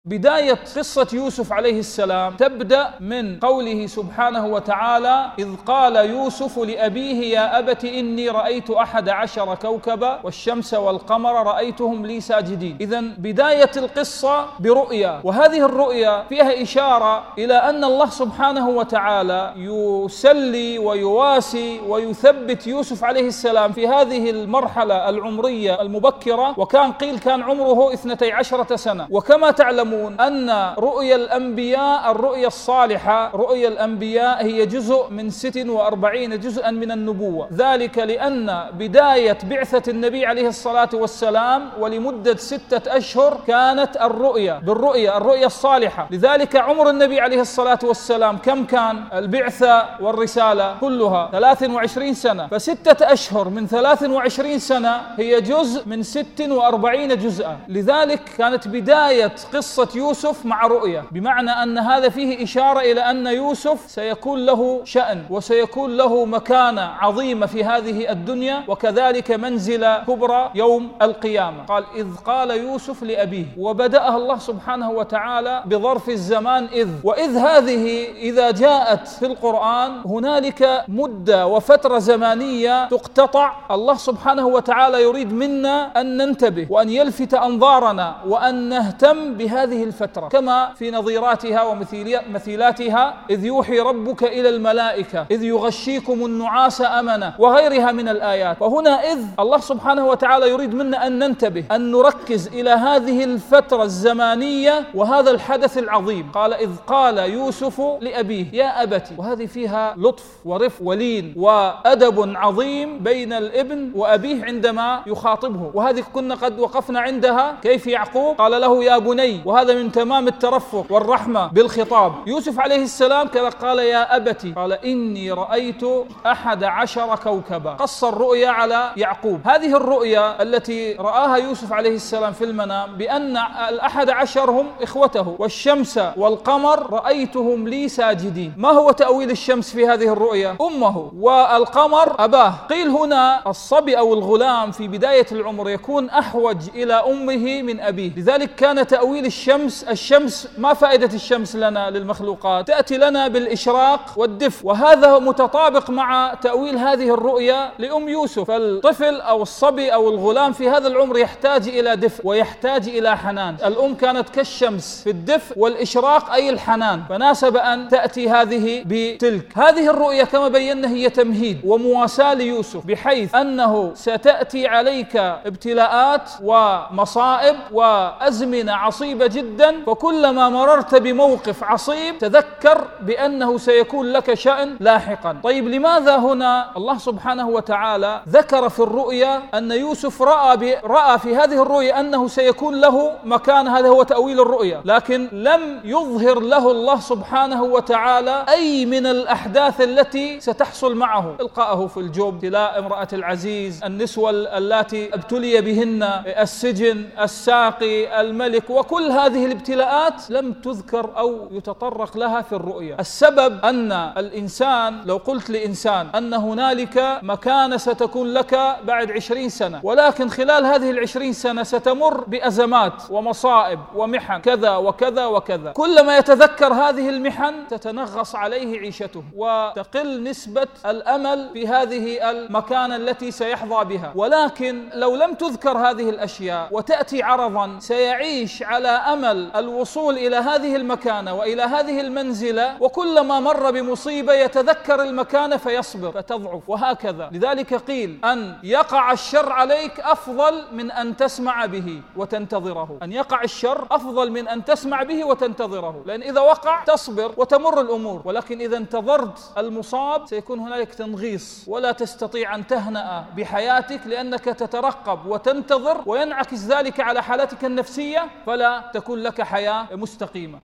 بداية قصة يوسف عليه السلام تبدأ من قوله سبحانه وتعالى: إذ قال يوسف لأبيه يا أبت إني رأيت 11 كوكبا والشمس والقمر رأيتهم لي ساجدين. إذن بداية القصة برؤيا، وهذه الرؤيا فيها إشارة إلى أن الله سبحانه وتعالى يسلي ويواسي ويثبت يوسف عليه السلام في هذه المرحلة العمرية المبكرة، وكان قيل كان عمره 12 سنة. وكما تعلمون أن رؤيا الأنبياء، الرؤيا الصالحة، رؤيا الأنبياء هي جزء من 46 جزءا من النبوة، ذلك لأن بداية بعثة النبي عليه الصلاة والسلام ولمدة 6 أشهر كانت الرؤيا الصالحة. لذلك عمر النبي عليه الصلاة والسلام كم كان؟ البعثة والرسالة كلها 23 سنة، ف6 أشهر من 23 سنة هي جزء من 46 جزءا. لذلك كانت بداية قصة يوسف مع رؤيا، بمعنى أن هذا فيه إشارة إلى أن يوسف سيكون له شأن وسيكون له مكانة عظيمة في هذه الدنيا، وكذلك منزلة كبرى يوم القيامة. قال: إذ قال يوسف لأبيه، وبدأها الله سبحانه وتعالى بظرف الزمان إذ. وإذ هذه إذا جاءت في القرآن هنالك مدة وفترة زمانية تقتطع، الله سبحانه وتعالى يريد منا أن ننتبه وأن يلفت أنظارنا وأن نهتم بهذه الفترة، كما في نظيراتها ومثيلاتها: إذ يوحي ربك إلى الملائكة إذ يغشيكم النعاس أمنة، وغيرها من الآيات. وهنا إذ الله سبحانه وتعالى يريد منا أن ننتبه، أن نركز إلى هذه الفترة الزمانية وهذا الحدث العظيم. قال: إذ قال يوسف لأبيه يا أبتي، وهذه فيها لطف ورفق ولين وأدب عظيم بين الابن وأبيه عندما يخاطبه، وهذه كنا قد وقفنا عندها، كيف يعقوب قال له يا بني، وهذا من تمام الترفق والرحمة بالخطاب. يوسف عليه السلام كذا قال يا أبتي، قال إني رأيت 11 كوكبا، قص الرؤيا على يعقوب. هذه الرؤيا التي رآها يوسف عليه السلام في المنام بأن 11 هم إخوته، والشمس والقمر رأيتهم لي ساجدين. ما هو تأويل الشمس في هذه الرؤيا؟ أمه، والقمر أباه. قيل هنا الصبي أو الغلام في بداية العمر يكون أحوج إلى أمه من أبيه، لذلك كان تأويل الشمس ما فائدة الشمس لنا للمخلوقات؟ تأتي لنا بالإشراق والدفء، وهذا متطابق مع تأويل هذه الرؤيا لأم يوسف. فالطفل أو الصبي أو الغلام في هذا العمر يحتاج إلى دفء ويحتاج إلى حنان. الأم كانت كالشمس في الدفء والإشراق أي الحنان، فناسب أن تأتي هذه بتلك. هذه الرؤيا كما بينا هي تمهيد ومواساة ليوسف، بحيث أنه ستأتي عليك ابتلاءات ومصائب وأزمنة عصيبة جدا، فكلما مررت بموقف عصيب تذكر بأنه سيكون لك شأن لاحقا. طيب، لماذا هنا الله سبحانه وتعالى ذكر في الرؤيا أن يوسف رأى في هذه الرؤيا أنه سيكون له مكان؟ هذا هو تأويل الرؤيا، لكن لم يظهر له الله سبحانه وتعالى أي من الأحداث التي ستحصل معه: إلقاءه في الجب، ابتلاء امرأة العزيز، النسوة اللاتي ابتلي بهن، السجن، الساقي، الملك، وكل هذه الابتلاءات لم تذكر أو يتطرق لها في الرؤيا. السبب أن الإنسان، لو قلت لإنسان أن هنالك مكانة ستكون لك بعد 20 سنة، ولكن خلال هذه 20 سنة ستمر بأزمات ومصائب ومحن كذا وكذا وكذا، كلما يتذكر هذه المحن تتنغص عليه عيشته وتقل نسبة الأمل في هذه المكانة التي سيحظى بها. ولكن لو لم تذكر هذه الأشياء وتأتي عرضا، سيعيش على أمل الوصول إلى هذه المكانة وإلى هذه المنزلة، وكلما مر بمصيبة يتذكر المكانة فيصبر فتضعف، وهكذا. لذلك قيل أن يقع الشر عليك أفضل من أن تسمع به وتنتظره، أن يقع الشر أفضل من أن تسمع به وتنتظره، لأن إذا وقع تصبر وتمر الأمور، ولكن إذا انتظرت المصاب سيكون هنالك تنغيص ولا تستطيع أن تهنأ بحياتك، لأنك تترقب وتنتظر، وينعكس ذلك على حالتك النفسية، فلا تكون لك حياة مستقيمة.